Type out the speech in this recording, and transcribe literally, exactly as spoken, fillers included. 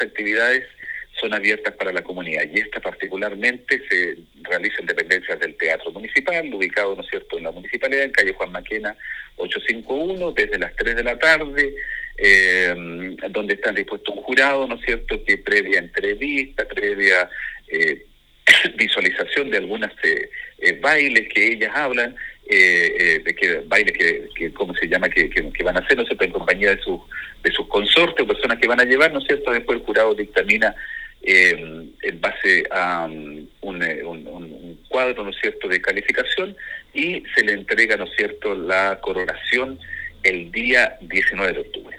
actividades son abiertas para la comunidad y esta particularmente se realiza en dependencias del Teatro Municipal, ubicado, ¿no es cierto?, en la Municipalidad, en calle Juan Maquena ochocientos cincuenta y uno, desde las tres de la tarde, eh, donde están dispuestos un jurado, ¿no es cierto?, que previa entrevista, previa eh, visualización de algunas eh, eh, bailes que ellas hablan, eh, eh, de que bailes que, que ¿cómo se llama?, que, que, que van a hacer, ¿no es cierto?, en compañía de sus de sus consortes o personas que van a llevar, ¿no es cierto?, después el jurado dictamina Eh, en base a um, un, un, un cuadro, ¿no es cierto?, de calificación, y se le entrega, ¿no es cierto?, la coronación el día diecinueve de octubre.